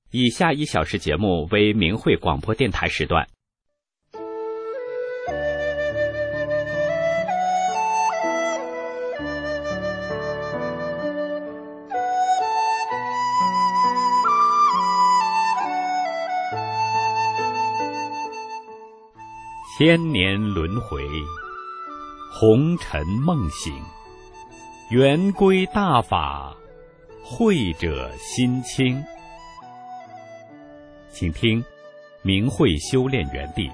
以下1小时节目为明慧广播电台时段。千年轮回，红尘梦醒，圆规大法，慧者心清。请听明慧修炼园地。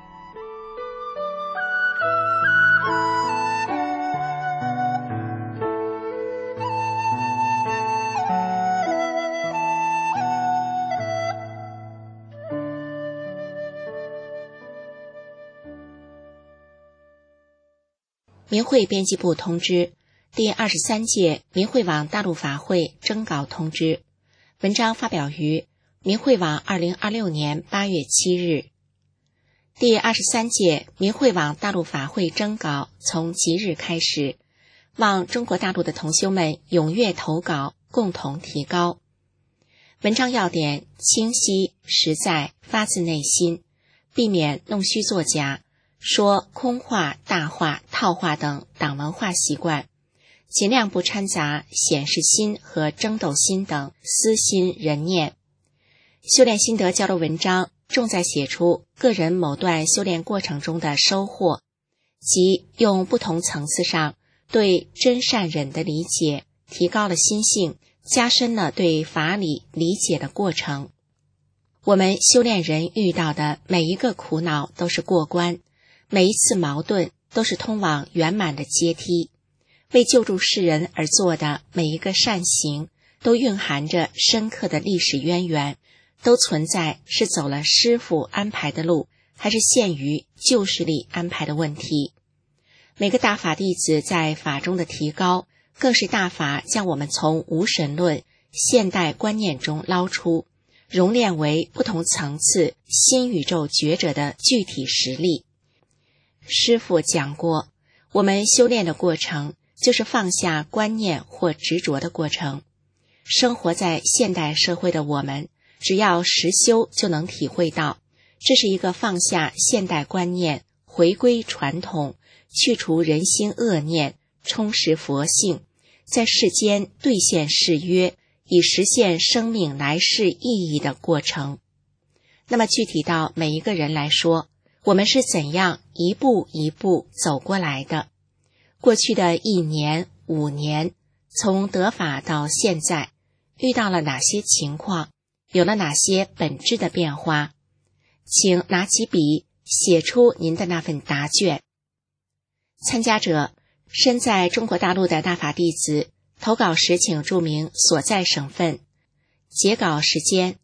明慧编辑部通知，第23届明慧网大陆法会征稿通知，文章发表于明慧网2026年8月7日。第23届明慧网大陆法会征稿从即日开始，望中国大陆的同修们踊跃投稿，共同提高。文章要点清晰、实在，发自内心，避免弄虚作假，说空话、大话、套话等党文化习惯，尽量不掺杂显示心和争斗心等私心人念。修炼心得交流文章重在写出个人某段修炼过程中的收获，即用不同层次上对真善忍的理解，提高了心性，加深了对法理理解的过程。我们修炼人遇到的每一个苦恼都是过关，每一次矛盾都是通往圆满的阶梯，为救助世人而做的每一个善行都蕴含着深刻的历史渊源，都存在是走了师父安排的路，还是限于旧势力安排的问题。每个大法弟子在法中的提高，更是大法将我们从无神论现代观念中捞出，熔炼为不同层次新宇宙觉者的具体实力。师父讲过，我们修炼的过程就是放下观念或执着的过程。生活在现代社会的我们，只要实修就能体会到，这是一个放下现代观念，回归传统，去除人心恶念，充实佛性，在世间兑现誓约，以实现生命来世意义的过程。那么具体到每一个人来说，我们是怎样一步一步走过来的？过去的1年、5年，从得法到现在，遇到了哪些情况？有了哪些本质的变化？请拿起笔，写出您的那份答卷。参加者身在中国大陆的大法弟子，投稿时请注明所在省份。截稿时间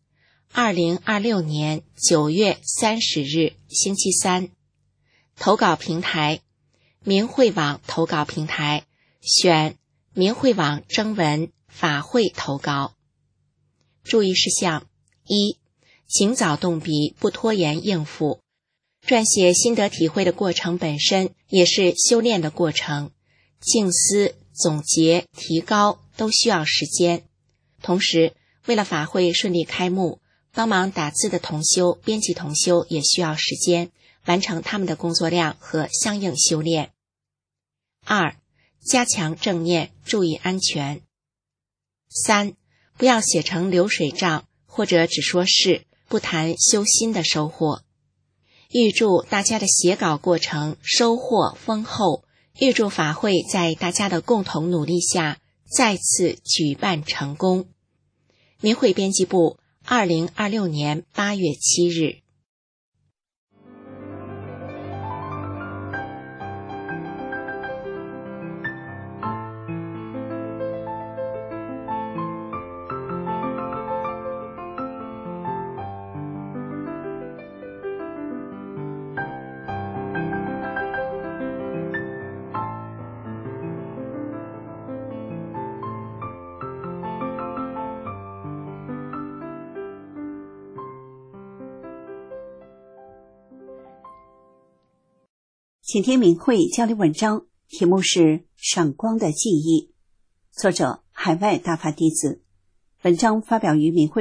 2026年9月30日星期三。投稿平台明慧网投稿平台，选明慧网征文法会投稿。注意事项：1. 请早动笔，不拖延应付。撰写心得体会的过程本身也是修炼的过程，静思、总结、提高都需要时间。同时，为了法会顺利开幕，帮忙打字的同修、编辑同修也需要时间，完成他们的工作量和相应修炼。2. 加强正念，注意安全。3. 不要写成流水账，或者只说是，不谈修心的收获。预祝大家的写稿过程收获丰厚，预祝法会在大家的共同努力下再次举办成功。明慧编辑部2026年8月7日。 请听明慧交流文章，题目是《闪光的记忆》，作者海外大法弟子。文章发表于明慧网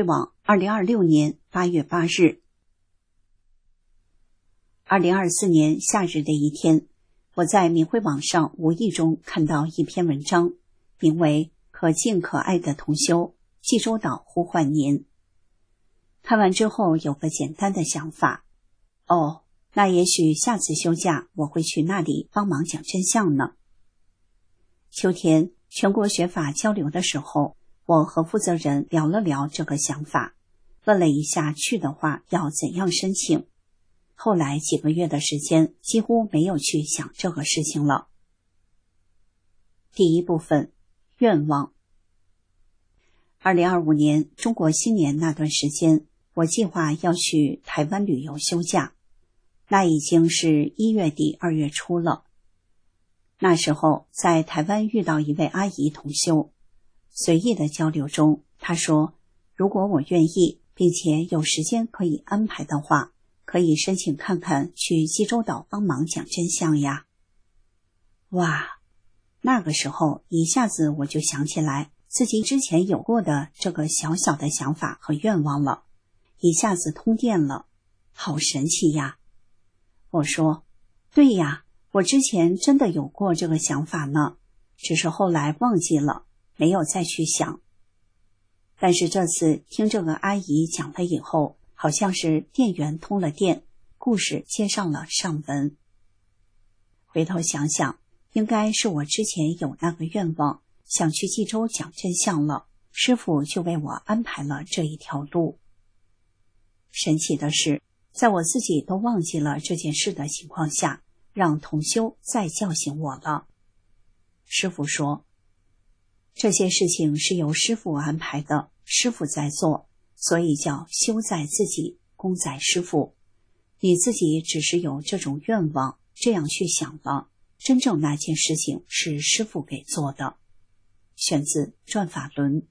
2026年8月8日。2024年夏日的一天，我在明慧网上无意中看到一篇文章，名为《可敬可爱的同修，济州岛呼唤您》。看完之后有个简单的想法，那也许下次休假我会去那里帮忙讲真相呢。秋天全国学法交流的时候，我和负责人聊了聊这个想法，问了一下去的话要怎样申请。后来几个月的时间几乎没有去想这个事情了。第一部分，愿望。2025年中国新年那段时间，我计划要去台湾旅游休假，那已经是1月底2月初了。那时候在台湾遇到一位阿姨同修，随意的交流中，她说如果我愿意并且有时间可以安排的话，可以申请看看去济州岛帮忙讲真相呀。哇，那个时候一下子我就想起来自己之前有过的这个小小的想法和愿望了，一下子通电了，好神奇呀。我说，对呀，我之前真的有过这个想法呢，只是后来忘记了，没有再去想。但是这次听这个阿姨讲了以后，好像是电源通了电，故事接上了上文。回头想想，应该是我之前有那个愿望，想去济州讲真相了，师父就为我安排了这一条路。神奇的是，在我自己都忘记了这件事的情况下，让同修再叫醒我了。师父说，这些事情是由师父安排的，师父在做，所以叫修在自己，功在师父。你自己只是有这种愿望，这样去想了，真正那件事情是师父给做的。选自《转法轮》。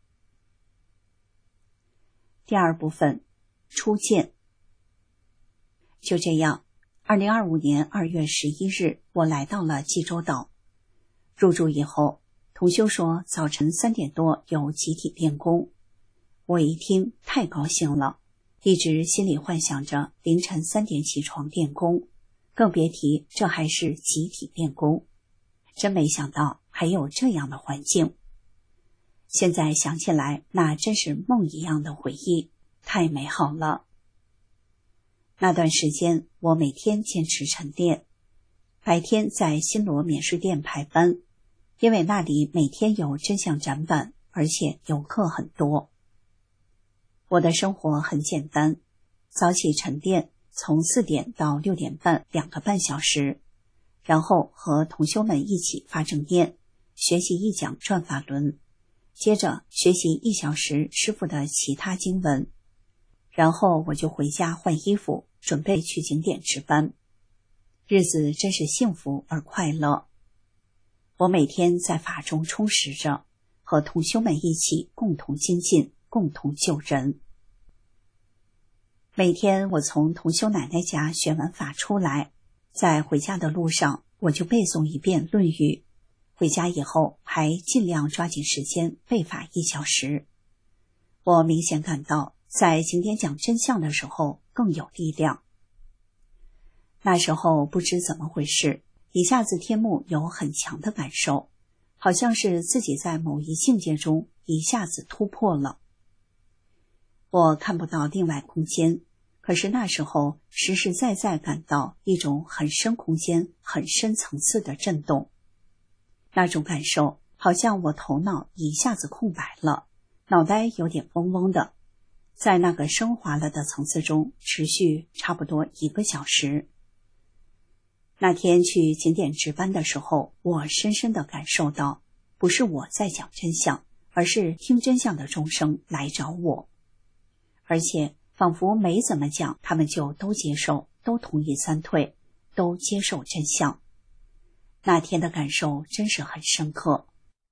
第二部分，初见。就这样，2025年2月11日，我来到了济州岛。入住以后，同修说早晨3点多有集体练功。我一听太高兴了，一直心里幻想着凌晨3点起床练功，更别提这还是集体练功。真没想到还有这样的环境。现在想起来，那真是梦一样的回忆，太美好了。那段时间我每天坚持晨练，白天在新罗免税店排班，因为那里每天有真相展板，而且游客很多。我的生活很简单，早起晨练，从4点到6点半2个半小时，然后和同修们一起发正念，学习一讲转法轮，接着学习1小时师父的其他经文，然后我就回家换衣服，准备去景点值班。日子真是幸福而快乐。我每天在法中充实着，和同修们一起共同精进，共同救人。每天我从同修奶奶家学完法出来，在回家的路上我就背诵一遍《论语》，回家以后还尽量抓紧时间背法1小时。我明显感到在景点讲真相的时候更有力量。那时候不知怎么回事，一下子天幕有很强的感受，好像是自己在某一境界中一下子突破了。我看不到另外空间，可是那时候实实在在感到一种很深空间、很深层次的震动。那种感受好像我头脑一下子空白了，脑袋有点嗡嗡的，在那个升华了的层次中持续差不多1个小时。那天去景点值班的时候，我深深地感受到，不是我在讲真相，而是听真相的众生来找我，而且仿佛没怎么讲，他们就都接受，都同意3退，都接受真相。那天的感受真是很深刻。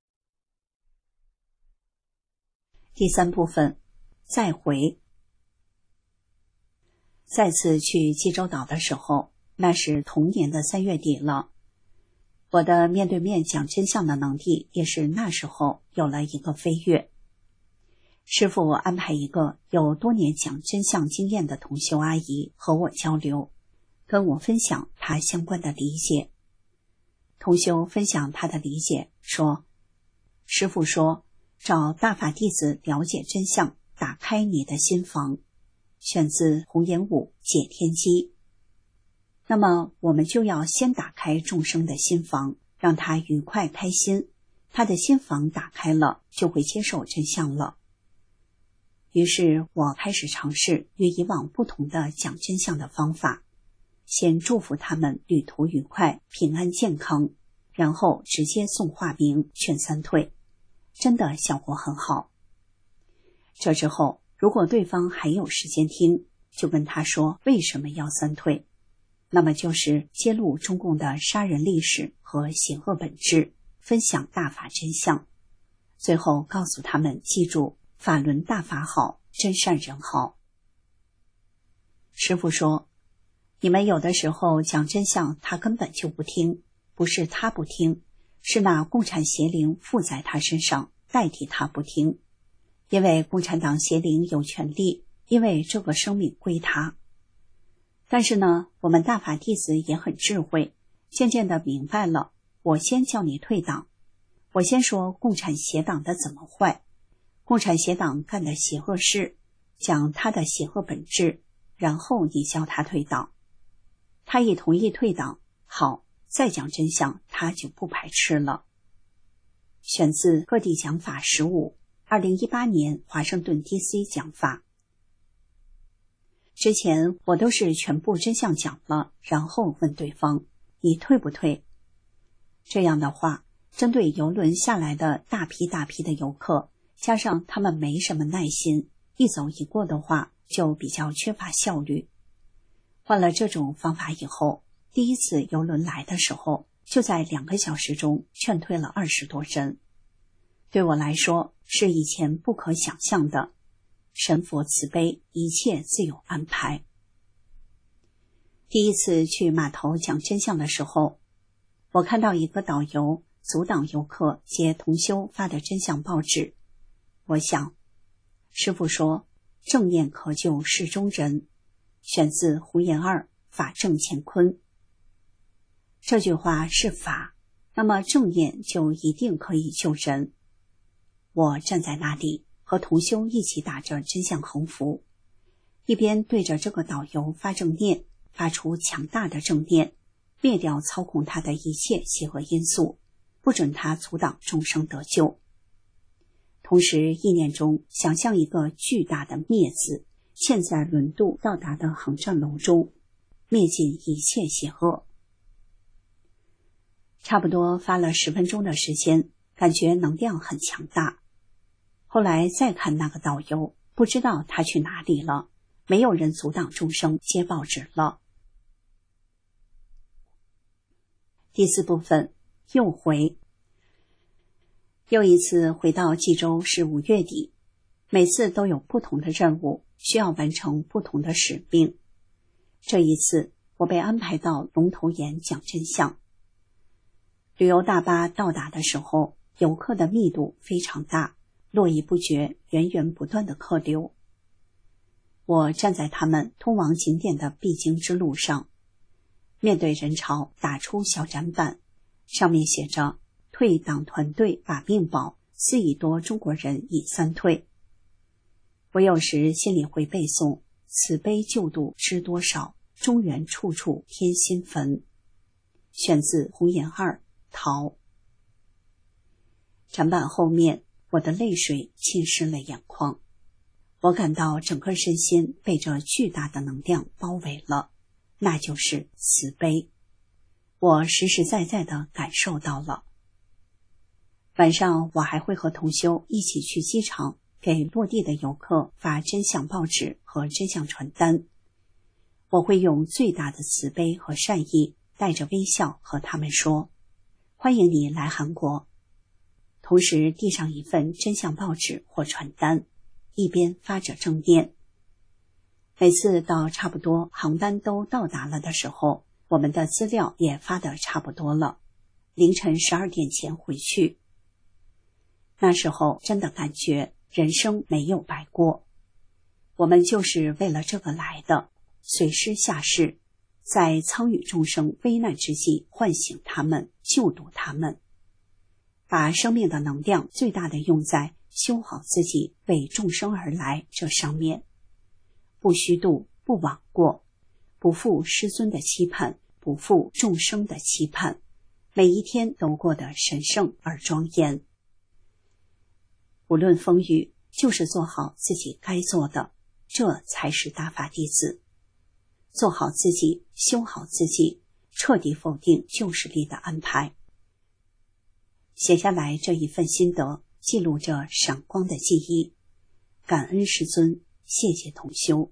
第三部分，再回。再次去济州岛的时候，那是同年的3月底了。我的面对面讲真相的能力也是那时候有了一个飞跃。 师傅安排一个有多年讲真相经验的同修阿姨和我交流，跟我分享她相关的理解。同修分享他的理解说，师父说找大法弟子了解真相，打开你的心房，选自弘严武解天机。那么我们就要先打开众生的心房，让他愉快开心，他的心房打开了，就会接受真相了。于是我开始尝试与以往不同的讲真相的方法，先祝福他们旅途愉快，平安健康，然后直接送化名劝三退，真的效果很好。这之后，如果对方还有时间听，就跟他说为什么要三退，那么就是揭露中共的杀人历史和邪恶本质，分享大法真相，最后告诉他们记住法轮大法好，真善人好。师父说，你们有的时候讲真相他根本就不听，不是他不听，是那共产邪灵附在他身上，代替他不听。因为共产党邪灵有权利，因为这个生命归他。但是呢，我们大法弟子也很智慧，渐渐的明白了，我先叫你退党，我先说共产邪党的怎么坏，共产邪党干的邪恶事，讲他的邪恶本质，然后你叫他退党。他一同意退党，好，再讲真相，他就不排斥了。选自各地讲法15 2018年华盛顿 DC 讲法。之前我都是全部真相讲了，然后问对方你退不退。这样的话，针对邮轮下来的大批的游客，加上他们没什么耐心，一走一过的话就比较缺乏效率。换了这种方法以后，第一次邮轮来的时候，就在2个小时中劝退了20多人。对我来说是以前不可想象的，神佛慈悲，一切自有安排。第一次去码头讲真相的时候，我看到一个导游阻挡游客接同修发的真相报纸。我想，师父说正念可救世中人，选自胡言2法正乾坤。这句话是法，那么正念就一定可以救人。我站在那里和同修一起打着真相横幅，一边对着这个导游发正念，发出强大的正念，灭掉操控他的一切邪恶因素，不准他阻挡众生得救。同时意念中想象一个巨大的灭字嵌在轮渡到达的航站楼中，灭尽一切邪恶。差不多发了10分钟的时间，感觉能量很强大。后来再看那个导游，不知道他去哪里了，没有人阻挡众生接报纸了。第4部分，又回。又一次回到济州是5月底，每次都有不同的任务，需要完成不同的使命。这一次我被安排到龙头岩讲真相。旅游大巴到达的时候，游客的密度非常大，络绎不绝，源源不断的客流。我站在他们通往景点的必经之路上，面对人潮打出小展板，上面写着退党团队把命保，4亿多中国人已三退。我有时心里会背诵慈悲救度知多少，中原处处添新坟。选自弘严2陶。展板后面，我的泪水浸湿了眼眶，我感到整个身心被这巨大的能量包围了，那就是慈悲。我实实在在地感受到了。晚上我还会和同修一起去机场，给落地的游客发真相报纸和真相传单。我会用最大的慈悲和善意，带着微笑和他们说，欢迎你来韩国。同时递上一份真相报纸或传单，一边发着正念。每次到差不多航班都到达了的时候，我们的资料也发得差不多了，凌晨12点前回去。那时候真的感觉人生没有白过，我们就是为了这个来的，随师下士，在苍宇众生危难之际唤醒他们，救度他们，把生命的能量最大的用在修好自己为众生而来这上面，不虚度，不枉过，不负师尊的期盼，不负众生的期盼，每一天都过得神圣而庄严。无论风雨，就是做好自己该做的，这才是大法弟子。做好自己，修好自己，彻底否定旧势力的安排。写下来这一份心得，记录着闪光的记忆。感恩师尊，谢谢同修。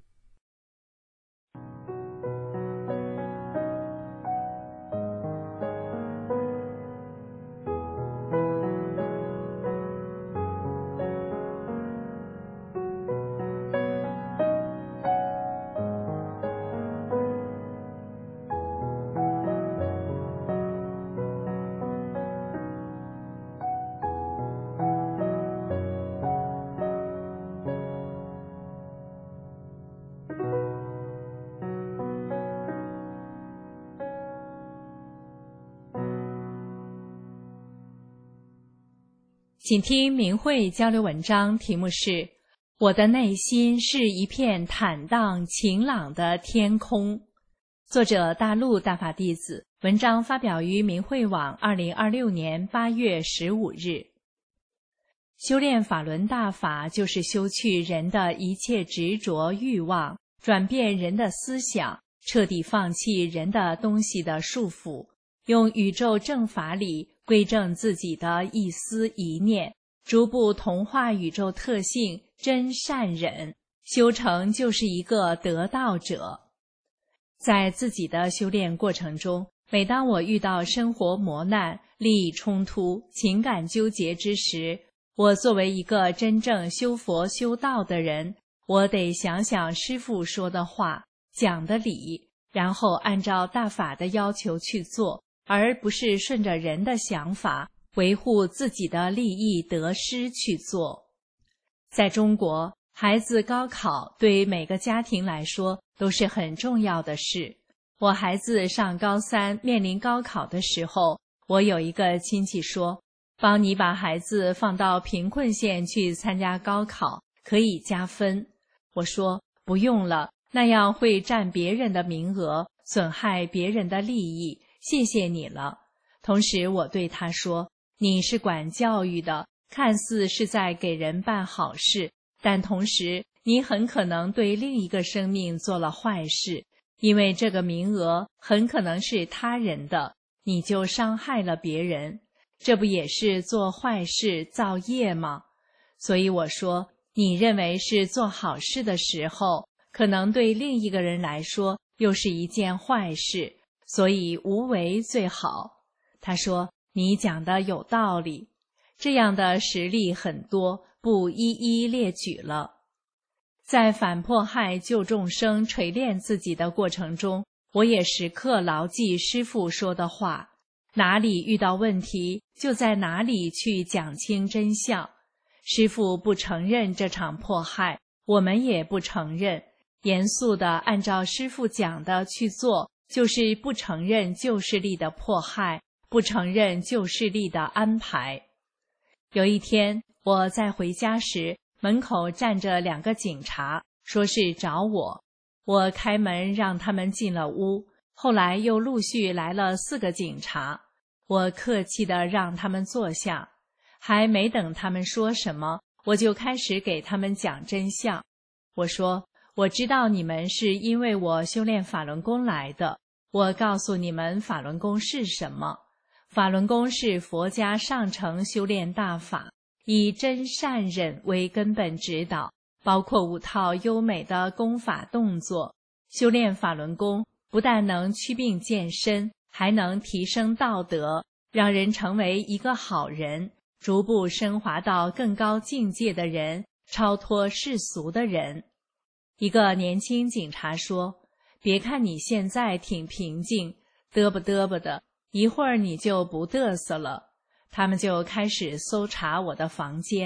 请听明慧交流文章，题目是我的内心是一片坦荡晴朗的天空。作者大陆大法弟子，文章发表于明慧网2026年8月15日。修炼法轮大法，就是修去人的一切执着欲望，转变人的思想，彻底放弃人的东西的束缚，用宇宙正法理归正自己的一思一念，逐步同化宇宙特性真善忍，修成就是一个得道者。在自己的修炼过程中，每当我遇到生活磨难、利益冲突、情感纠结之时，我作为一个真正修佛修道的人，我得想想师父说的话，讲的理，然后按照大法的要求去做，而不是顺着人的想法，维护自己的利益得失去做。在中国，孩子高考对每个家庭来说都是很重要的事。我孩子上高3面临高考的时候，我有一个亲戚说，帮你把孩子放到贫困县去参加高考，可以加分。我说不用了，那样会占别人的名额，损害别人的利益，谢谢你了。同时我对他说，你是管教育的，看似是在给人办好事，但同时你很可能对另一个生命做了坏事，因为这个名额很可能是他人的，你就伤害了别人，这不也是做坏事造业吗？所以我说，你认为是做好事的时候，可能对另一个人来说又是一件坏事，所以无为最好。他说，你讲的有道理，这样的实例很多，不一一列举了。在反迫害救众生锤炼自己的过程中，我也时刻牢记师父说的话，哪里遇到问题，就在哪里去讲清真相。师父不承认这场迫害，我们也不承认，严肃地按照师父讲的去做，就是不承认旧势力的迫害，不承认旧势力的安排。有一天，我在回家时，门口站着2个警察，说是找我。我开门让他们进了屋，后来又陆续来了4个警察。我客气地让他们坐下，还没等他们说什么，我就开始给他们讲真相。我说，我知道你们是因为我修炼法轮功来的，我告诉你们法轮功是什么。法轮功是佛家上乘修炼大法，以真善忍为根本指导，包括5套优美的功法动作。修炼法轮功不但能祛病健身，还能提升道德，让人成为一个好人，逐步升华到更高境界的人，超脱世俗的人。一个年轻警察说，别看你现在挺平静，嘚啵嘚啵的，一会儿你就不嘚瑟了。他们就开始搜查我的房间，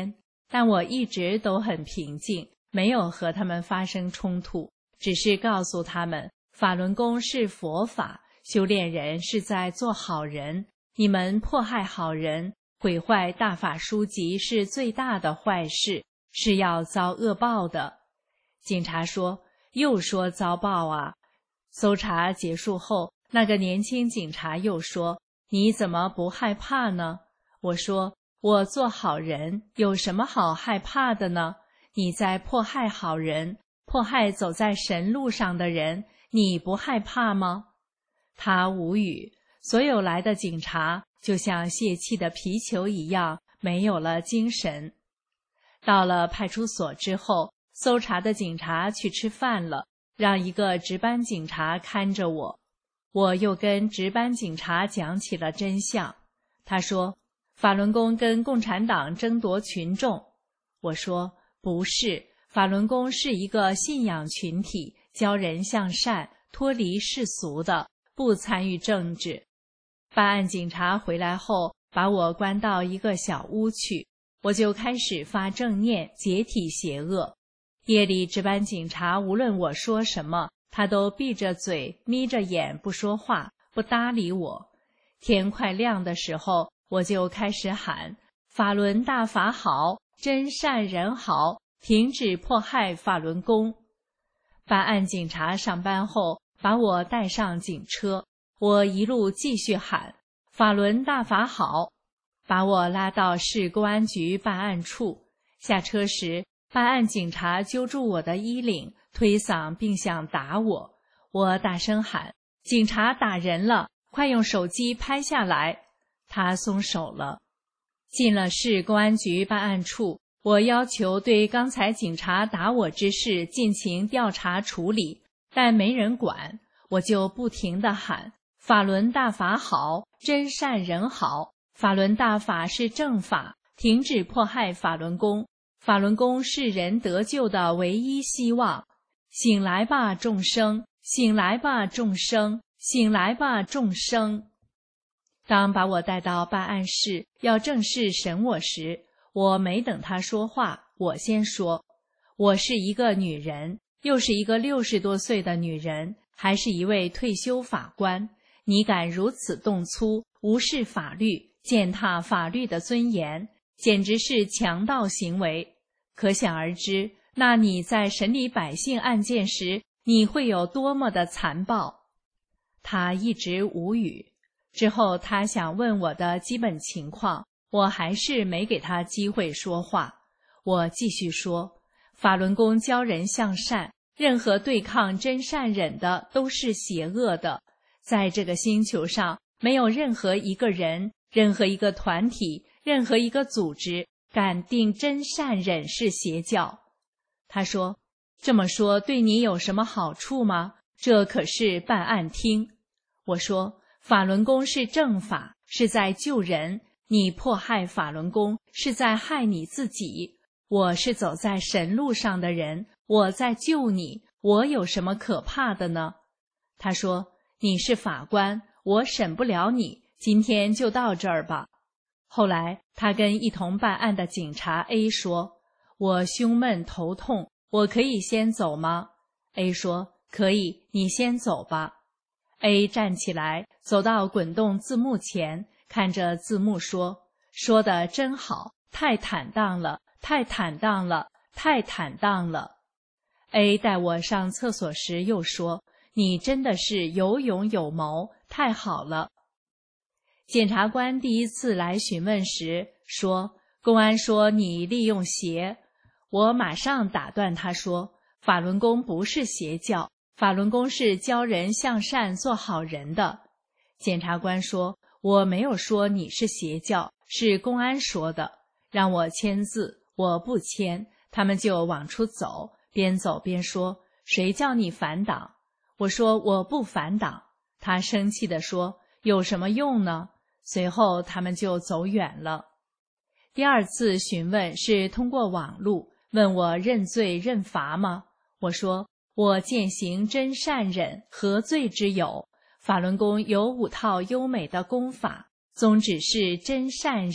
但我一直都很平静，没有和他们发生冲突，只是告诉他们，法轮功是佛法，修炼人是在做好人，你们迫害好人，毁坏大法书籍是最大的坏事，是要遭恶报的。警察说，又说遭报啊。搜查结束后，那个年轻警察又说，你怎么不害怕呢？我说，我做好人，有什么好害怕的呢？你在迫害好人，迫害走在神路上的人，你不害怕吗？他无语，所有来的警察就像泄气的皮球一样，没有了精神。到了派出所之后，搜查的警察去吃饭了，让一个值班警察看着我。我又跟值班警察讲起了真相。他说，法轮功跟共产党争夺群众。我说，不是，法轮功是一个信仰群体，教人向善，脱离世俗的，不参与政治。办案警察回来后，把我关到一个小屋去，我就开始发正念，解体邪恶。夜里值班警察无论我说什么，他都闭着嘴，眯着眼不说话，不搭理我。天快亮的时候，我就开始喊，法轮大法好，真善人好，停止迫害法轮功。办案警察上班后，把我带上警车，我一路继续喊，法轮大法好，把我拉到市公安局办案处。下车时，办案警察揪住我的衣领，推搡并想打我。我大声喊，警察打人了，快用手机拍下来。他松手了。进了市公安局办案处，我要求对刚才警察打我之事进行调查处理，但没人管，我就不停地喊，法轮大法好，真善人好，法轮大法是正法，停止迫害法轮功，法轮功是人得救的唯一希望。醒来吧众生，醒来吧众生，醒来吧众生。当把我带到办案室要正式审我时，我没等他说话，我先说，我是一个女人，又是一个60多岁的女人，还是一位退休法官，你敢如此动粗，无视法律，践踏法律的尊严，简直是强盗行为。可想而知，那你在审理百姓案件时，你会有多么的残暴。他一直无语。之后他想问我的基本情况，我还是没给他机会说话。我继续说，法轮功教人向善，任何对抗真善忍的都是邪恶的。在这个星球上，没有任何一个人，任何一个团体，任何一个组织敢定真善忍是邪教。他说，这么说对你有什么好处吗？这可是办案厅。我说，法轮功是正法，是在救人，你迫害法轮功是在害你自己。我是走在神路上的人，我在救你，我有什么可怕的呢？他说，你是法官，我审不了你，今天就到这儿吧。后来他跟一同办案的警察 A 说，我胸闷头痛，我可以先走吗？ A 说，可以，你先走吧。A 站起来，走到滚动字幕前，看着字幕说，说得真好，太坦荡了，太坦荡了，太坦荡了。A 带我上厕所时又说，你真的是有勇有谋，太好了。检察官第一次来询问时说，公安说你利用邪。我马上打断他说，法轮功不是邪教，法轮功是教人向善做好人的。检察官说，我没有说你是邪教，是公安说的，让我签字，我不签，他们就往出走，边走边说，谁叫你反党？我说我不反党。他生气地说，有什么用呢？随后他们就走远了。第二次询问是通过网路，问我认罪认罚吗？我说，我践行真善忍，何罪之有？法轮功有5套优美的功法，宗旨是真善忍，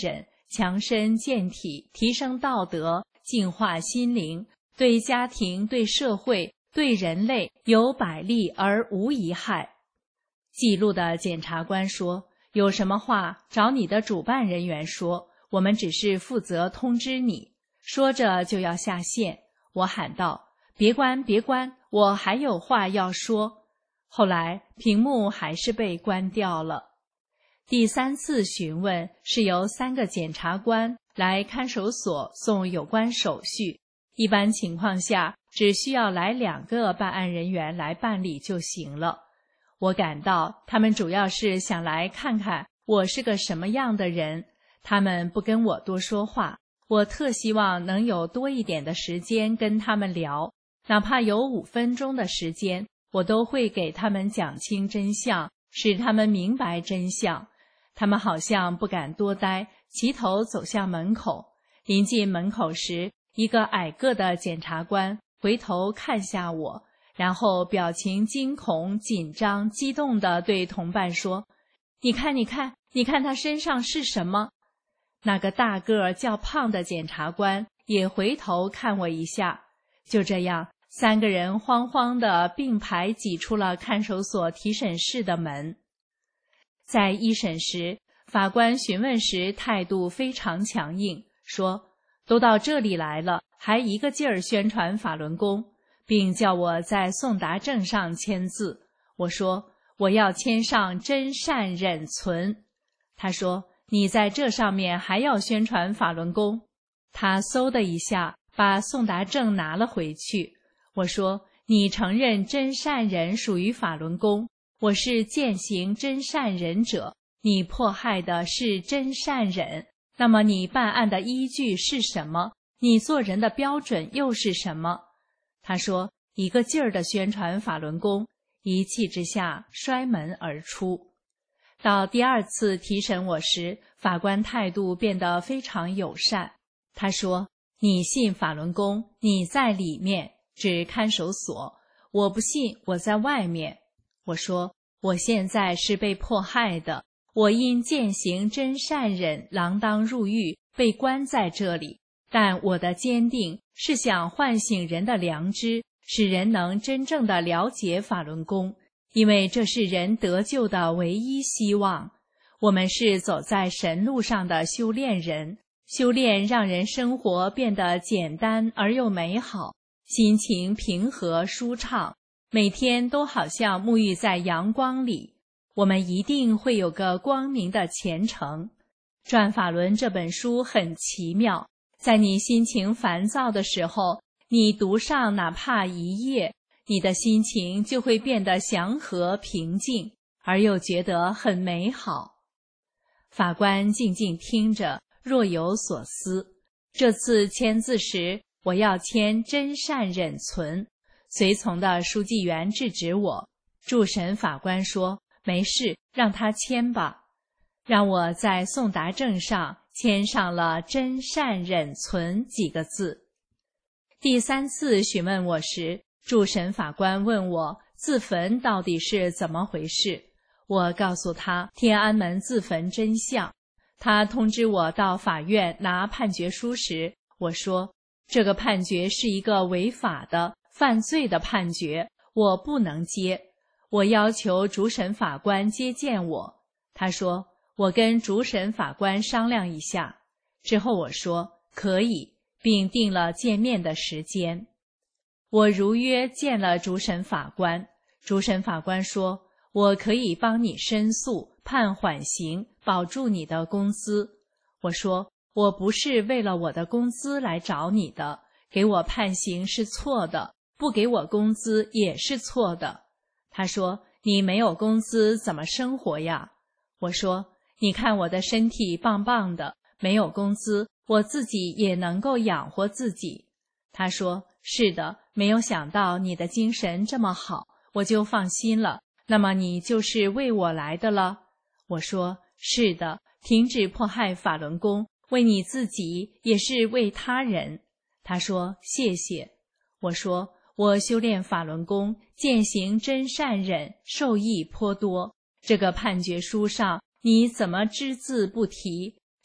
强身健体，提升道德，净化心灵，对家庭、对社会、对人类有百利而无一害。记录的检察官说，有什么话找你的主办人员说，我们只是负责通知你。说着就要下线，我喊道，别关别关，我还有话要说。后来屏幕还是被关掉了。第3次询问是由3个检察官来看守所送有关手续，一般情况下只需要来2个办案人员来办理就行了。我感到他们主要是想来看看我是个什么样的人，他们不跟我多说话，我特希望能有多一点的时间跟他们聊，哪怕有5分钟的时间，我都会给他们讲清真相，使他们明白真相。他们好像不敢多待，齐头走向门口。临近门口时，一个矮个的检察官回头看下我，然后表情惊恐、紧张、激动地对同伴说，你看你看，你看他身上是什么？那个大个较胖的检察官也回头看我一下。就这样，3个人慌慌地并排挤出了看守所提审室的门。在一审时，法官询问时态度非常强硬，说，都到这里来了，还一个劲儿宣传法轮功，并叫我在送达证上签字。我说，我要签上真善忍存。他说，你在这上面还要宣传法轮功？他嗖的一下把送达证拿了回去。我说，你承认真善忍属于法轮功，我是践行真善忍者，你迫害的是真善忍，那么你办案的依据是什么？你做人的标准又是什么？他说，一个劲儿地宣传法轮功，一气之下摔门而出。到第2次提审我时，法官态度变得非常友善。他说，你信法轮功，你在里面，指看守所，我不信，我在外面。我说，我现在是被迫害的，我因践行真善忍锒铛入狱，被关在这里，但我的坚定是想唤醒人的良知，使人能真正的了解法轮功，因为这是人得救的唯一希望。我们是走在神路上的修炼人，修炼让人生活变得简单而又美好，心情平和舒畅，每天都好像沐浴在阳光里。我们一定会有个光明的前程。转法轮这本书很奇妙，在你心情烦躁的时候，你读上哪怕1页，你的心情就会变得祥和平静，而又觉得很美好。法官静静听着，若有所思。这次签字时，我要签真善忍存，随从的书记员制止我。驻审法官说，没事，让他签吧，让我在送达证上签上了真善忍存几个字。第3次询问我时，驻审法官问我自焚到底是怎么回事，我告诉他天安门自焚真相。他通知我到法院拿判决书时，我说，这个判决是一个违法的、犯罪的判决，我不能接。我要求主审法官接见我，他说，我跟主审法官商量一下。之后我说，可以，并定了见面的时间。我如约见了主审法官。主审法官说，我可以帮你申诉，判缓刑，保住你的工资。我说，我不是为了我的工资来找你的，给我判刑是错的，不给我工资也是错的。他说，你没有工资怎么生活呀？我说，你看我的身体棒棒的，没有工资，我自己也能够养活自己。他说，是的，没有想到你的精神这么好，我就放心了。那么你就是为我来的了？我说，是的，停止迫害法轮功，为你自己也是为他人。他说，谢谢。我说，我修炼法轮功，践行真善忍，受益颇多。这个判决书上你怎么只字不提？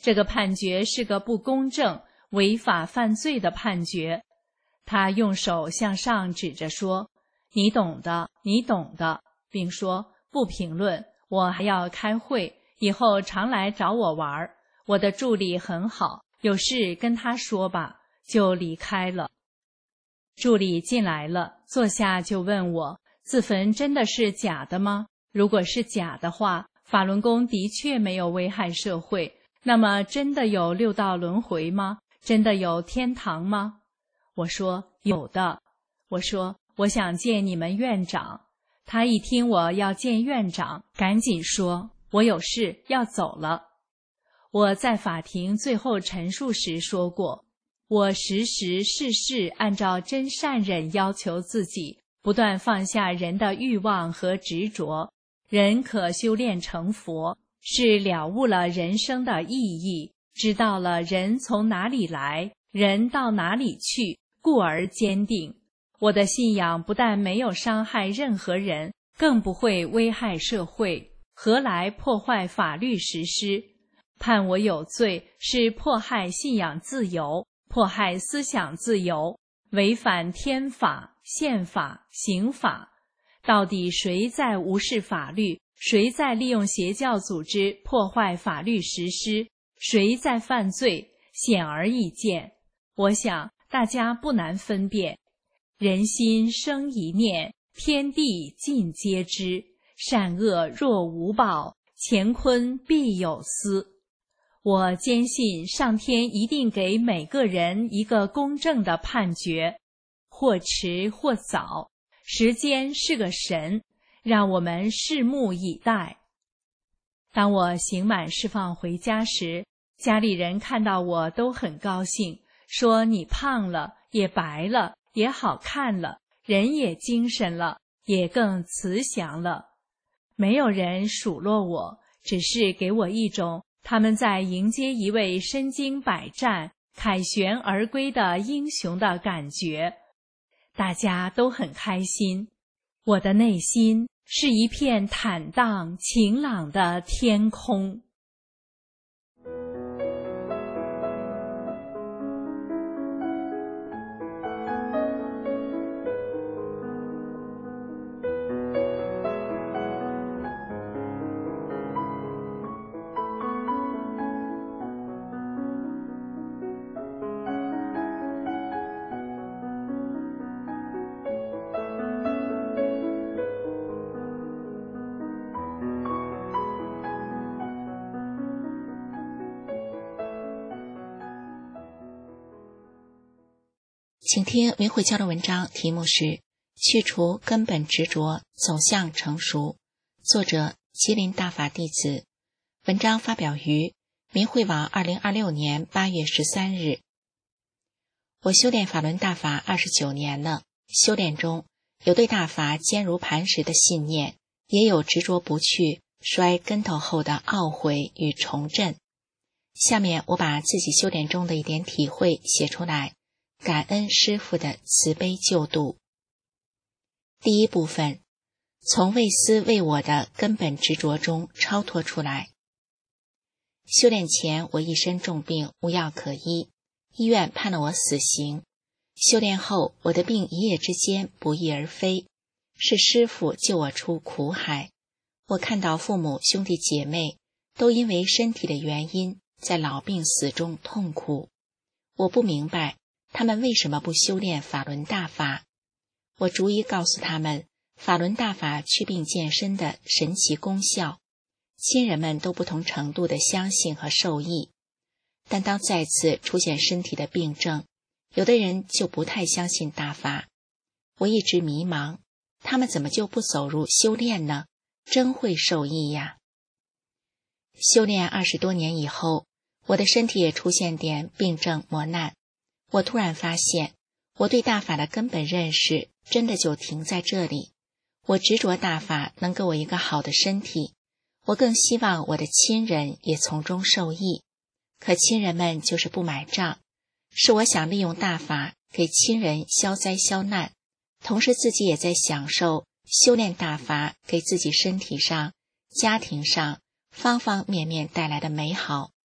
这个判决是个不公正、违法犯罪的判决。他用手向上指着说：“你懂的，你懂的。”并说：“不评论，我还要开会，以后常来找我玩。我的助理很好，有事跟他说吧。”就离开了。助理进来了，坐下就问我：“自焚真的是假的吗？如果是假的话，法轮功的确没有危害社会，那么真的有六道轮回吗？真的有天堂吗？”我说：“有的。”我说：“我想见你们院长。”他一听我要见院长，赶紧说：“我有事要走了。”我在法庭最后陈述时说过，我时时事事按照真善忍要求自己，不断放下人的欲望和执着，人可修炼成佛，是了悟了人生的意义，知道了人从哪里来，人到哪里去，故而坚定。我的信仰不但没有伤害任何人，更不会危害社会，何来破坏法律实施？判我有罪是迫害信仰自由，迫害思想自由，违反天法、宪法、刑法。到底谁在无视法律？谁在利用邪教组织破坏法律实施？谁在犯罪？显而易见。我想大家不难分辨。人心生一念，天地尽皆知。善恶若无报，乾坤必有私。我坚信上天一定给每个人一个公正的判决，或迟或早，时间是个神，让我们拭目以待。当我刑满释放回家时，家里人看到我都很高兴，说你胖了，也白了，也好看了，人也精神了，也更慈祥了。没有人数落我，只是给我一种他们在迎接一位身经百战、凯旋而归的英雄的感觉。大家都很开心，我的内心是一片坦荡晴朗的天空。 请听明慧教的文章，题目是去除根本执着，走向成熟，作者麒麟大法弟子。文章发表于明慧网2026年8月13日。我修炼法轮大法29年了，修炼中有对大法坚如磐石的信念，也有执着不去、摔跟头后的懊悔与重振。下面我把自己修炼中的一点体会写出来，感恩师父的慈悲救度。第一部分，从为私为我的根本执着中超脱出来。修炼前我一身重病，无药可医，医院判了我死刑。修炼后我的病一夜之间不翼而飞，是师父救我出苦海。我看到父母兄弟姐妹都因为身体的原因在老病死中痛苦，我不明白他们为什么不修炼法轮大法？我逐一告诉他们法轮大法祛病健身的神奇功效，亲人们都不同程度的相信和受益。但当再次出现身体的病症，有的人就不太相信大法。我一直迷茫，他们怎么就不走入修炼呢？真会受益呀！修炼20多年以后，我的身体也出现点病症磨难。我突然发现，我对大法的根本认识真的就停在这里。我执着大法能给我一个好的身体，我更希望我的亲人也从中受益。可亲人们就是不买账，是我想利用大法给亲人消灾消难，同时自己也在享受修炼大法给自己身体上、家庭上方方面面带来的美好。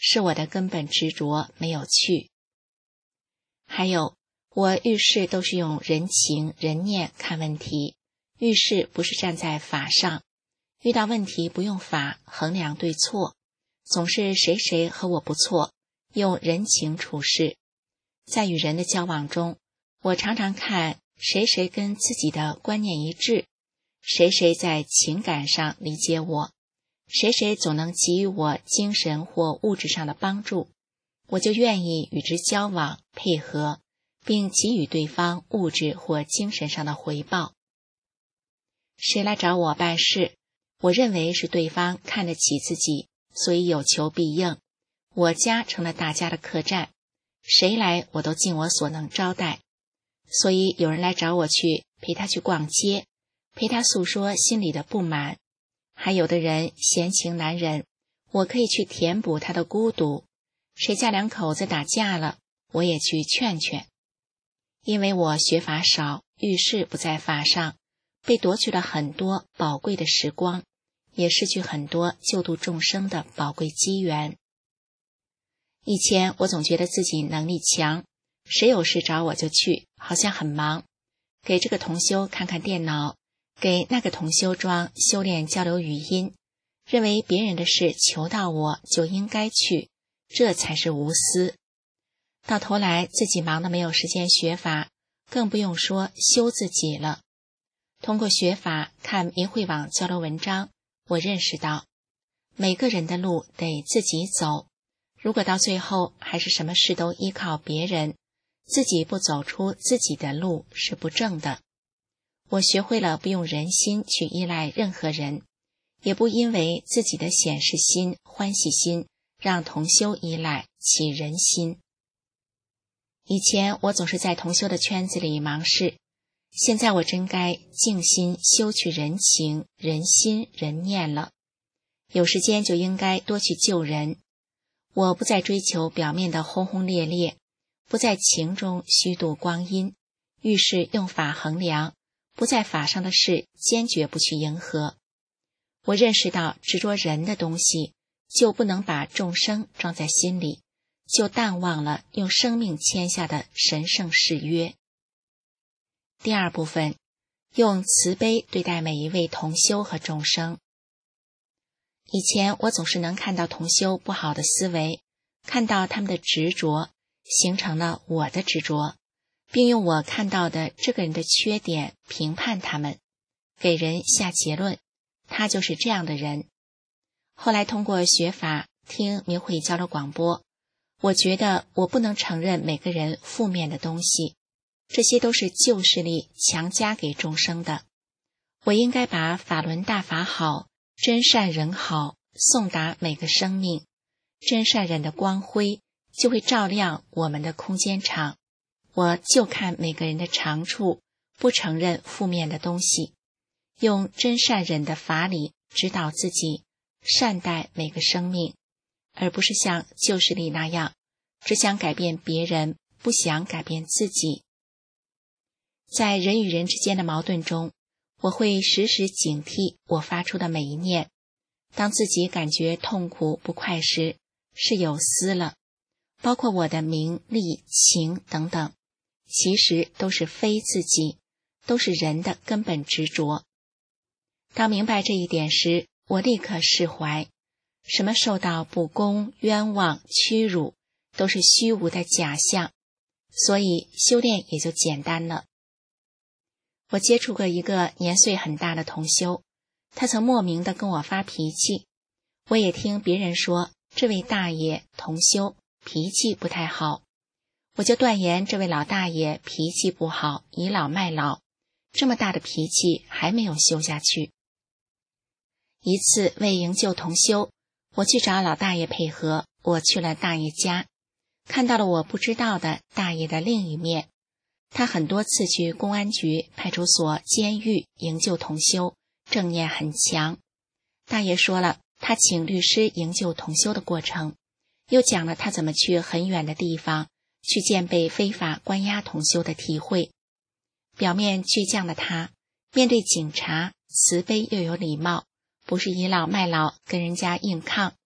是我的根本执着没有去。还有，我遇事都是用人情人念看问题，遇事不是站在法上，遇到问题不用法衡量对错，总是谁和我不错，用人情处事。在与人的交往中，我常常看谁跟自己的观念一致，谁在情感上理解我，谁总能给予我精神或物质上的帮助，我就愿意与之交往配合，并给予对方物质或精神上的回报。谁来找我办事，我认为是对方看得起自己，所以有求必应，我家成了大家的客栈，谁来我都尽我所能招待。所以有人来找我去陪他去逛街，陪他诉说心里的不满，还有的人闲情难忍，我可以去填补他的孤独。谁家两口子打架了，我也去劝劝。因为我学法少，遇事不在法上，被夺去了很多宝贵的时光，也失去很多救度众生的宝贵机缘。以前我总觉得自己能力强，谁有事找我就去，好像很忙，给这个同修看看电脑，给那个同修装修炼交流语音，认为别人的事求到我就应该去，这才是无私。到头来自己忙得没有时间学法，更不用说修自己了。通过学法看明慧网交流文章，我认识到每个人的路得自己走，如果到最后还是什么事都依靠别人，自己不走出自己的路是不正的。我学会了不用人心去依赖任何人，也不因为自己的显示心欢喜心让同修依赖起人心。以前我总是在同修的圈子里忙事，现在我真该静心修去人情人心人念了，有时间就应该多去救人。我不再追求表面的轰轰烈烈，不在情中虚度光阴，遇事用法衡量，不在法上的事坚决不去迎合。我认识到执着人的东西，就不能把众生装在心里，就淡忘了用生命签下的神圣誓约。第二部分，用慈悲对待每一位同修和众生。以前我总是能看到同修不好的思维，看到他们的执着，形成了我的执着，并用我看到的这个人的缺点评判他们，给人下结论，他就是这样的人。后来通过学法，听明慧交流广播，我觉得我不能承认每个人负面的东西，这些都是旧势力强加给众生的。我应该把法轮大法好，真善人好送达每个生命，真善人的光辉就会照亮我们的空间场。我就看每个人的长处，不承认负面的东西，用真善忍的法理指导自己，善待每个生命，而不是像旧势力那样，只想改变别人，不想改变自己。在人与人之间的矛盾中，我会时时警惕我发出的每一念。当自己感觉痛苦不快时，是有私了，包括我的名利情等等，其实都是非自己，都是人的根本执着。当明白这一点时，我立刻释怀，什么受到不公、冤枉、屈辱，都是虚无的假象，所以修炼也就简单了。我接触过一个年岁很大的同修，他曾莫名地跟我发脾气，我也听别人说这位大爷同修脾气不太好，我就断言这位老大爷脾气不好，倚老卖老，这么大的脾气还没有修下去。一次为营救同修，我去找老大爷配合，我去了大爷家，看到了我不知道的大爷的另一面。他很多次去公安局、派出所、监狱营救同修，正念很强。大爷说了他请律师营救同修的过程，又讲了他怎么去很远的地方去见被非法关押同修的体会。表面倔强的他，面对警察慈悲又有礼貌，不是倚老卖老跟人家硬抗，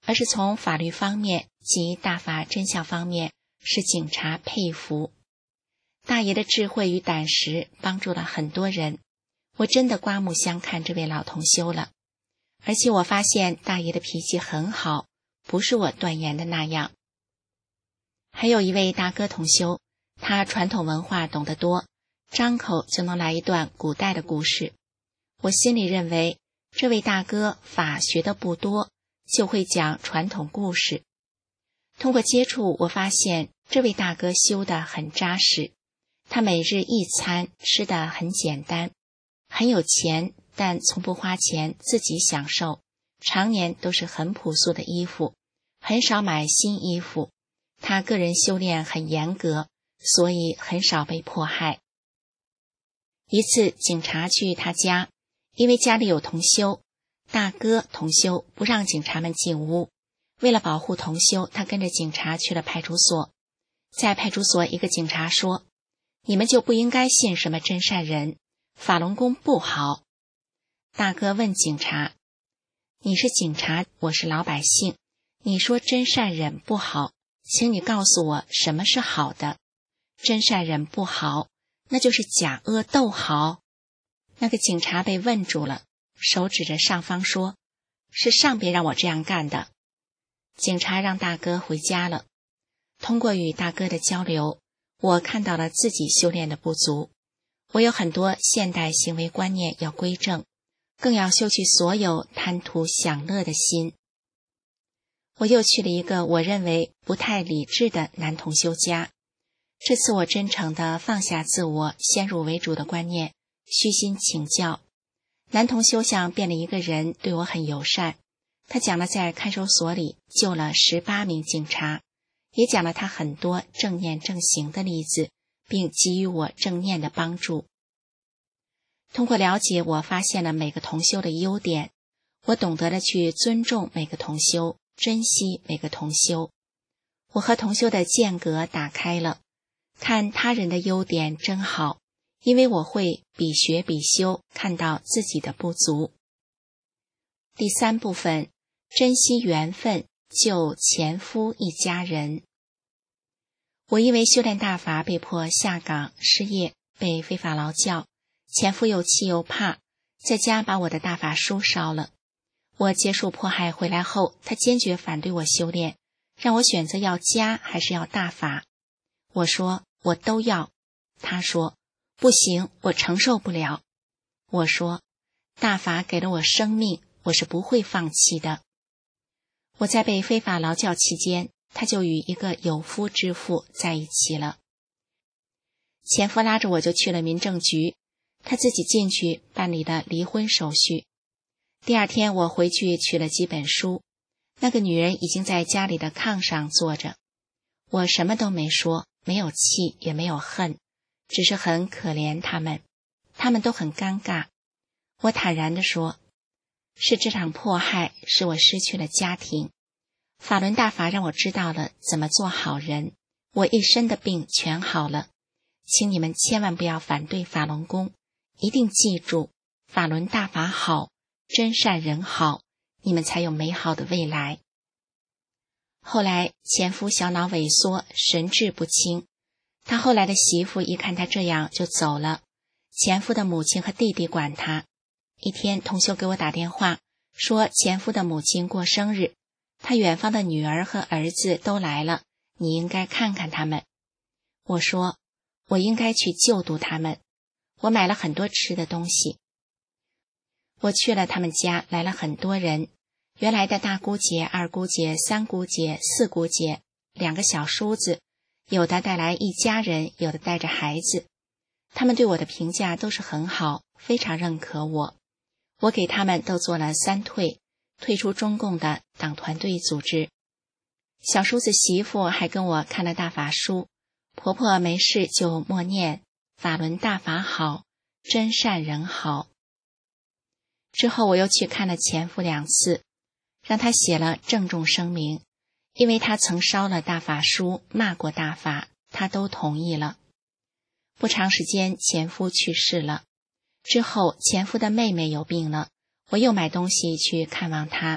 而是从法律方面及大法真相方面使警察佩服。大爷的智慧与胆识帮助了很多人，我真的刮目相看这位老同修了。而且我发现大爷的脾气很好，不是我断言的那样。还有一位大哥同修，他传统文化懂得多，张口就能来一段古代的故事。我心里认为这位大哥法学的不多，就会讲传统故事。通过接触，我发现这位大哥修得很扎实，他每日一餐吃得很简单，很有钱，但从不花钱自己享受，常年都是很朴素的衣服，很少买新衣服。他个人修炼很严格，所以很少被迫害。一次警察去他家，因为家里有同修，大哥同修不让警察们进屋，为了保护同修，他跟着警察去了派出所。在派出所，一个警察说，你们就不应该信什么真善人，法轮功不好。大哥问警察，你是警察，我是老百姓，你说真善忍不好，请你告诉我什么是好的。真善忍不好，那就是假恶斗好。那个警察被问住了，手指着上方说，是上边让我这样干的。警察让大哥回家了。通过与大哥的交流，我看到了自己修炼的不足，我有很多现代行为观念要归正，更要修去所有贪图享乐的心。我又去了一个我认为不太理智的男同修家，这次我真诚地放下自我先入为主的观念，虚心请教。男同修像变了一个人，对我很友善。他讲了在看守所里救了18名警察，也讲了他很多正念正行的例子，并给予我正念的帮助。通过了解，我发现了每个同修的优点，我懂得了去尊重每个同修，珍惜每个同修。我和同修的间隔打开了，看他人的优点真好，因为我会比学比修，看到自己的不足。第3部分，珍惜缘分，救前夫一家人。我因为修炼大法被迫下岗失业，被非法劳教，前夫又气又怕，在家把我的大法书烧了。我结束迫害回来后，他坚决反对我修炼，让我选择要家还是要大法。我说我都要。他说不行，我承受不了。我说大法给了我生命，我是不会放弃的。我在被非法劳教期间，他就与一个有夫之妇在一起了。前夫拉着我就去了民政局，他自己进去办理了离婚手续。第2天我回去取了几本书，那个女人已经在家里的炕上坐着。我什么都没说，没有气也没有恨，只是很可怜他们都很尴尬。我坦然地说，是这场迫害使我失去了家庭，法轮大法让我知道了怎么做好人，我一身的病全好了。请你们千万不要反对法轮功，一定记住法轮大法好，真善人好，你们才有美好的未来。后来前夫小脑萎缩，神志不清，他后来的媳妇一看他这样就走了，前夫的母亲和弟弟管他。一天同修给我打电话说前夫的母亲过生日，他远方的女儿和儿子都来了，你应该看看他们。我说我应该去救度他们，我买了很多吃的东西。我去了他们家，来了很多人，原来的大姑姐、二姑姐、三姑姐、四姑姐，2个小叔子，有的带来一家人，有的带着孩子。他们对我的评价都是很好，非常认可我。我给他们都做了3退，退出中共的党团队组织。小叔子媳妇还跟我看了大法书，婆婆没事就默念法轮大法好，真善人好。之后我又去看了前夫2次，让他写了郑重声明，因为他曾烧了大法书，骂过大法，他都同意了。不长时间前夫去世了，之后前夫的妹妹有病了，我又买东西去看望他，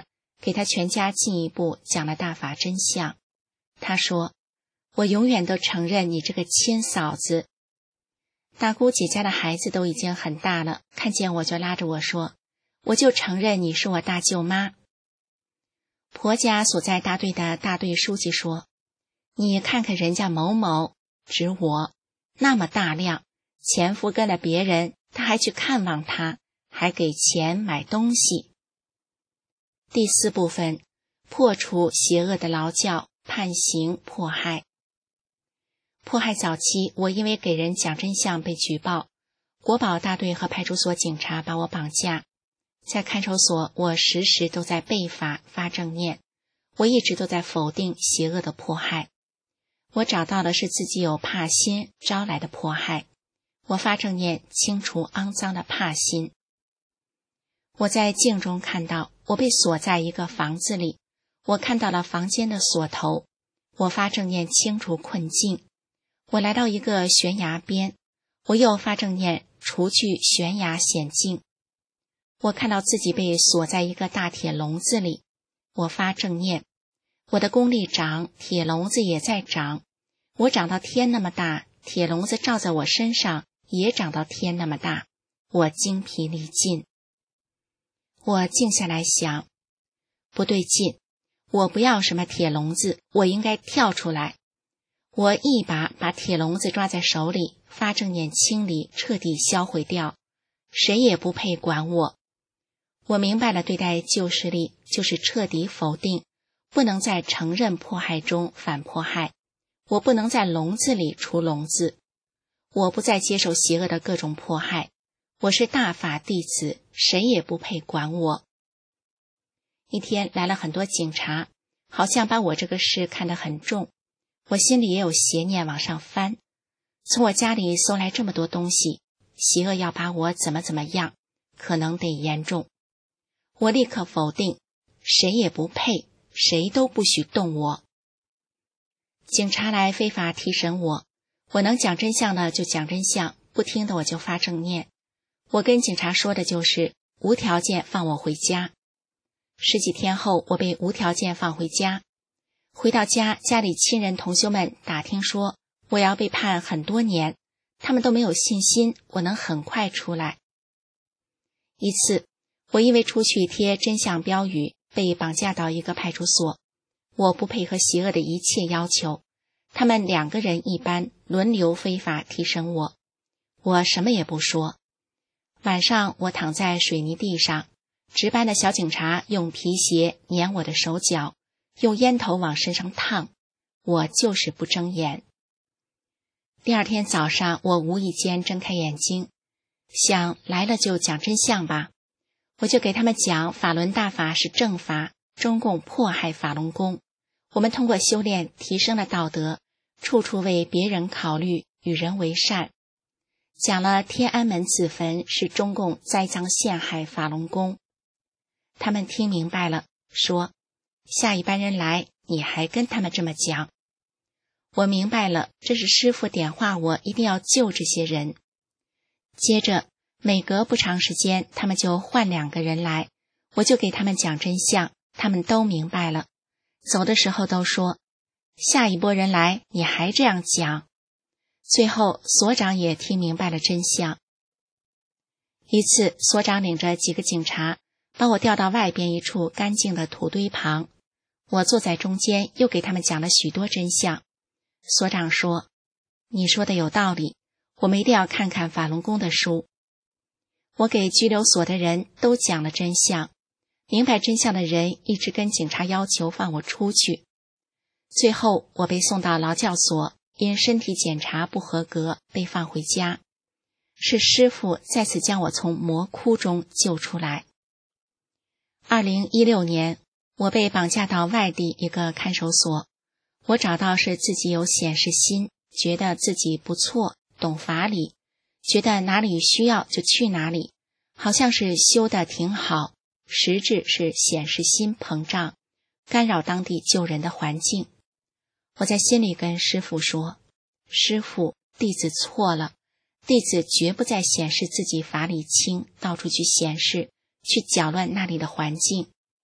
给他全家进一步讲了大法真相。他说，我永远都承认你这个亲嫂子。大姑姐家的孩子都已经很大了，看见我就拉着我说，我就承认你是我大舅妈。婆家所在大队的大队书记说，你看看人家某某，指我，那么大量，前夫跟了别人，他还去看望他，还给钱买东西。第4部分，破除邪恶的劳教、判刑、迫害。迫害早期，我因为给人讲真相被举报，国保大队和派出所警察把我绑架。在看守所，我时时都在背法发正念，我一直都在否定邪恶的迫害。我找到的是自己有怕心招来的迫害，我发正念清除肮脏的怕心。我在镜中看到我被锁在一个房子里，我看到了房间的锁头，我发正念清除困境。我来到一个悬崖边，我又发正念除去悬崖险境。我看到自己被锁在一个大铁笼子里，我发正念，我的功力长，铁笼子也在长，我长到天那么大，铁笼子罩在我身上也长到天那么大，我精疲力尽。我静下来想，不对劲，我不要什么铁笼子，我应该跳出来。我一把铁笼子抓在手里，发正念清理，彻底销毁掉，谁也不配管我。我明白了，对待旧势力就是彻底否定，不能在承认迫害中反迫害，我不能在笼子里出笼子，我不再接受邪恶的各种迫害，我是大法弟子，谁也不配管我。一天来了很多警察，好像把我这个事看得很重，我心里也有邪念往上翻，从我家里搜来这么多东西，邪恶要把我怎么样，可能得严重。我立刻否定，谁也不配，谁都不许动我。警察来非法提审我，我能讲真相的就讲真相，不听的我就发正念。我跟警察说的就是无条件放我回家。10几天后，我被无条件放回家。回到家，家里亲人同修们打听说我要被判很多年，他们都没有信心我能很快出来。一次，我因为出去贴真相标语，被绑架到一个派出所。我不配合邪恶的一切要求，他们2个人一班轮流非法提审我，我什么也不说。晚上我躺在水泥地上，值班的小警察用皮鞋粘我的手脚，用烟头往身上烫，我就是不睁眼。第2天早上，我无意间睁开眼睛，想来了就讲真相吧，我就给他们讲法轮大法是正法，中共迫害法轮功，我们通过修炼提升了道德，处处为别人考虑，与人为善。讲了天安门自焚是中共栽赃陷害法轮功。他们听明白了，说下一班人来，你还跟他们这么讲。我明白了，这是师父点化我一定要救这些人。接着每隔不长时间，他们就换2个人来，我就给他们讲真相，他们都明白了。走的时候都说，下一波人来，你还这样讲。最后所长也听明白了真相。一次，所长领着几个警察把我调到外边一处干净的土堆旁，我坐在中间，又给他们讲了许多真相。所长说，你说的有道理，我们一定要看看法轮功的书。我给拘留所的人都讲了真相，明白真相的人一直跟警察要求放我出去。最后我被送到劳教所，因身体检查不合格被放回家，是师父再次将我从魔窟中救出来。2016年，我被绑架到外地一个看守所，我找到是自己有显示心，觉得自己不错，懂法理，觉得哪里需要就去哪里，好像是修得挺好，实质是显示心膨胀，干扰当地救人的环境。我在心里跟师父说，师父，弟子错了，弟子绝不再显示自己法理清，到处去显示，去搅乱那里的环境。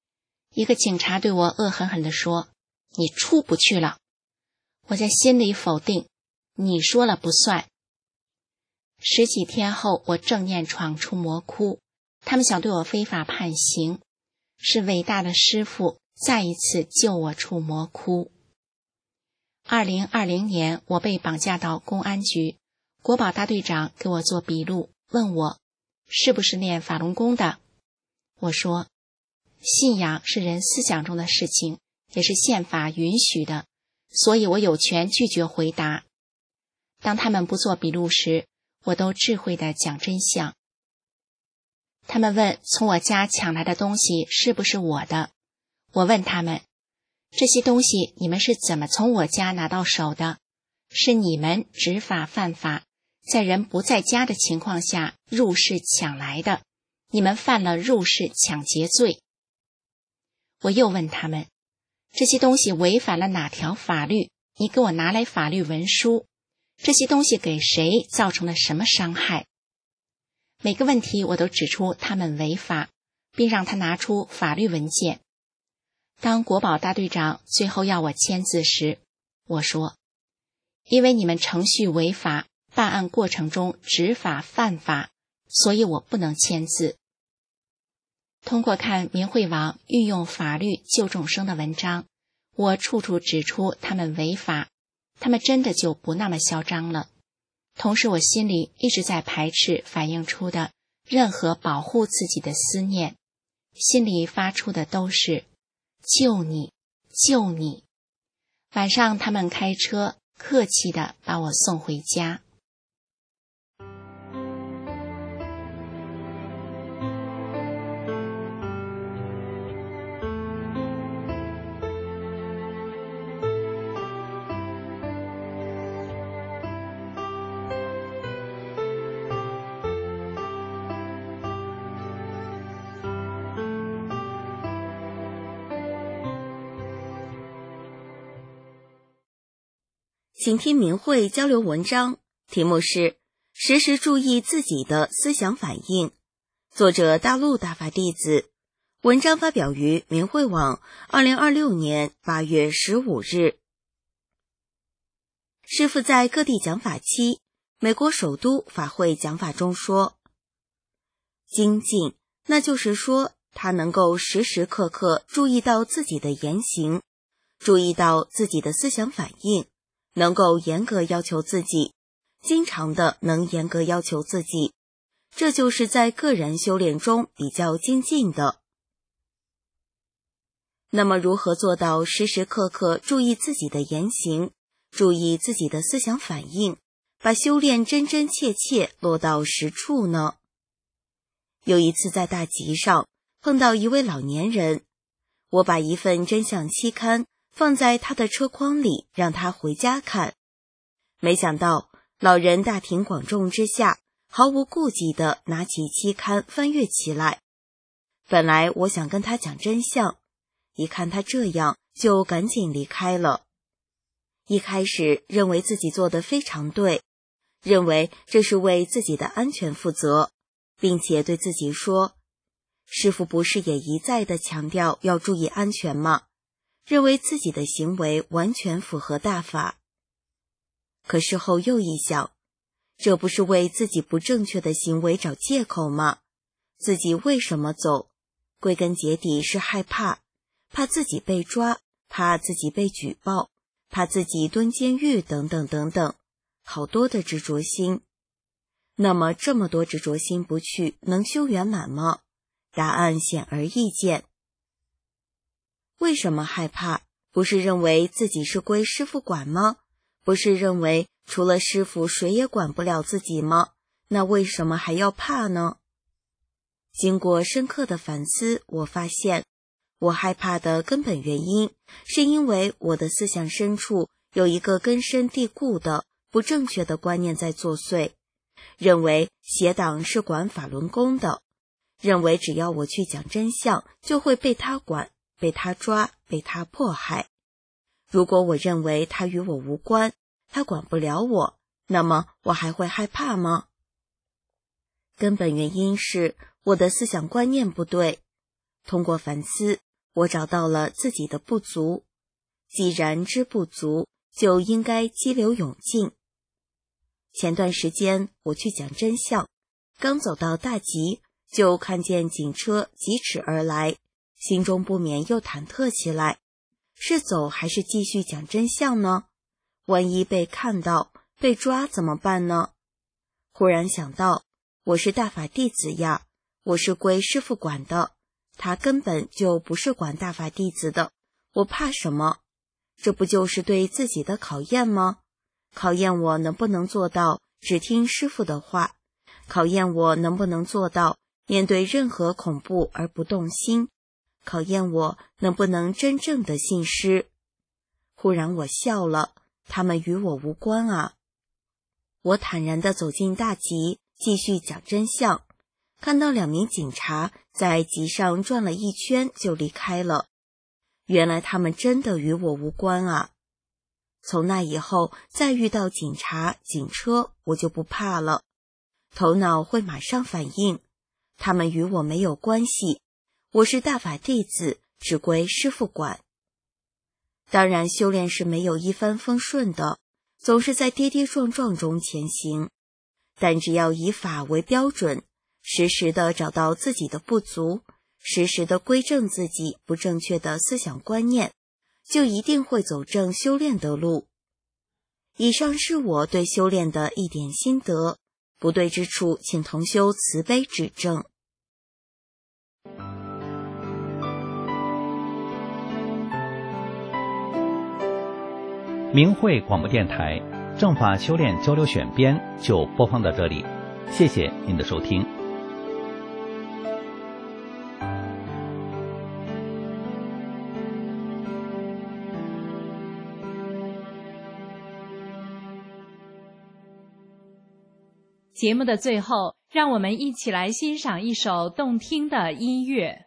一个警察对我恶狠狠地说：“你出不去了。”我在心里否定：“你说了不算。”10几天后，我正念闯出魔窟，他们想对我非法判刑，是伟大的师父再一次救我出魔窟。2020年，我被绑架到公安局，国保大队长给我做笔录，问我是不是练法轮功的。我说，信仰是人思想中的事情，也是宪法允许的，所以我有权拒绝回答。当他们不做笔录时，我都智慧地讲真相。他们问从我家抢来的东西是不是我的，我问他们，这些东西你们是怎么从我家拿到手的？是你们执法犯法，在人不在家的情况下入室抢来的，你们犯了入室抢劫罪。我又问他们，这些东西违反了哪条法律？你给我拿来法律文书，这些东西给谁造成了什么伤害？每个问题我都指出他们违法，并让他拿出法律文件。当国保大队长最后要我签字时，我说，因为你们程序违法，办案过程中执法犯法，所以我不能签字。通过看明慧网运用法律救众生的文章，我处处指出他们违法，他们真的就不那么嚣张了。同时我心里一直在排斥反映出的任何保护自己的思念，心里发出的都是救你，救你。晚上他们开车客气地把我送回家。 请听明慧交流文章，题目是时时注意自己的思想反应，作者大陆大法弟子，文章发表于明慧网2026年8月15日。师父在各地讲法期，美国首都法会讲法中说，精进，那就是说他能够时时刻刻注意到自己的言行，注意到自己的思想反应，能够严格要求自己，经常的能严格要求自己，这就是在个人修炼中比较精进的。那么如何做到时时刻刻注意自己的言行，注意自己的思想反应，把修炼真真切切落到实处呢？有一次在大集上碰到一位老年人，我把一份真相期刊放在他的车筐里，让他回家看。没想到老人大庭广众之下，毫无顾忌地拿起期刊翻阅起来。本来我想跟他讲真相，一看他这样，就赶紧离开了。一开始认为自己做得非常对，认为这是为自己的安全负责，并且对自己说，师父不是也一再地强调要注意安全吗？认为自己的行为完全符合大法。可是后又一想，这不是为自己不正确的行为找借口吗？自己为什么走？归根结底是害怕，怕自己被抓，怕自己被举报，怕自己蹲监狱等等等等，好多的执着心。那么这么多执着心不去，能修圆满吗？答案显而易见。为什么害怕？不是认为自己是归师父管吗？不是认为除了师父谁也管不了自己吗？那为什么还要怕呢？经过深刻的反思，我发现我害怕的根本原因是因为我的思想深处有一个根深蒂固的不正确的观念在作祟，认为邪党是管法轮功的，认为只要我去讲真相就会被他管，被他抓，被他迫害。如果我认为他与我无关，他管不了我，那么我还会害怕吗？根本原因是我的思想观念不对。通过反思， 我找到了自己的不足。既然知不足，就应该激流勇进。前段时间我去讲真相，刚走到大吉，就看见警车疾驰而来，心中不免又忐忑起来，是走还是继续讲真相呢？万一被看到被抓怎么办呢？忽然想到，我是大法弟子呀，我是归师父管的，他根本就不是管大法弟子的，我怕什么？这不就是对自己的考验吗？考验我能不能做到只听师父的话，考验我能不能做到面对任何恐怖而不动心，考验我能不能真正的信师。忽然我笑了，他们与我无关啊。我坦然地走进大集，继续讲真相，看到2名警察在集上转了一圈就离开了。原来他们真的与我无关啊。从那以后，再遇到警察、警车，我就不怕了，头脑会马上反应，他们与我没有关系，我是大法弟子，只归师父管。当然，修炼是没有一帆风顺的，总是在跌跌撞撞中前行，但只要以法为标准，时时地找到自己的不足，时时地归正自己不正确的思想观念，就一定会走正修炼的路。以上是我对修炼的一点心得，不对之处请同修慈悲指正。 明慧广播电台正法修炼交流选编就播放到这里，谢谢您的收听。 节目的最后，让我们一起来欣赏一首动听的音乐。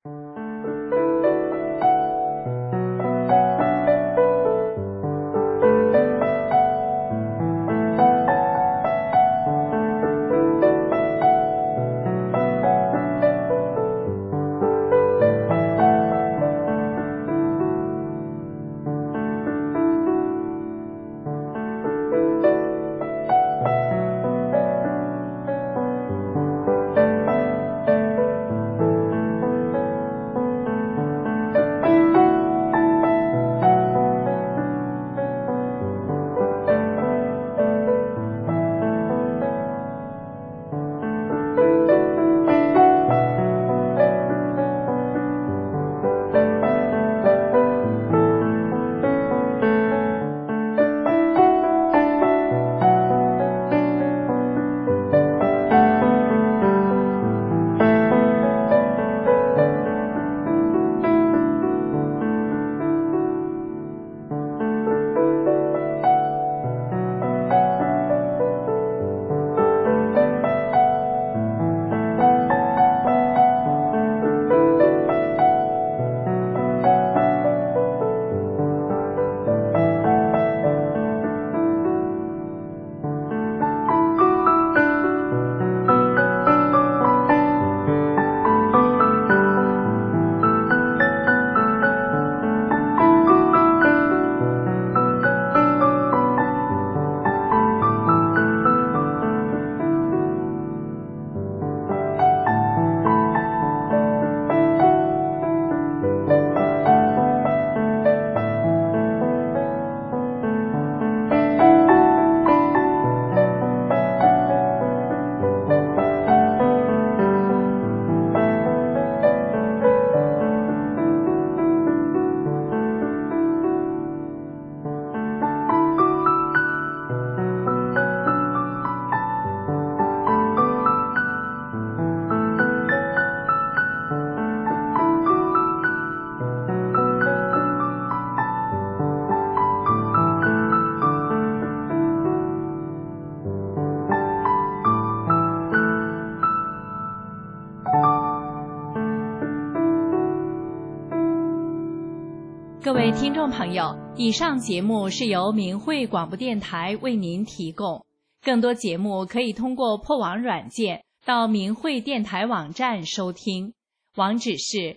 各位听众朋友，以上节目是由明慧广播电台为您提供。更多节目可以通过破网软件到明慧电台网站收听，网址是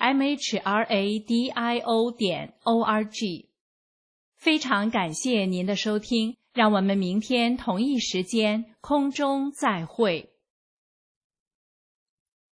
mhradio.org。非常感谢您的收听，让我们明天同一时间空中再会。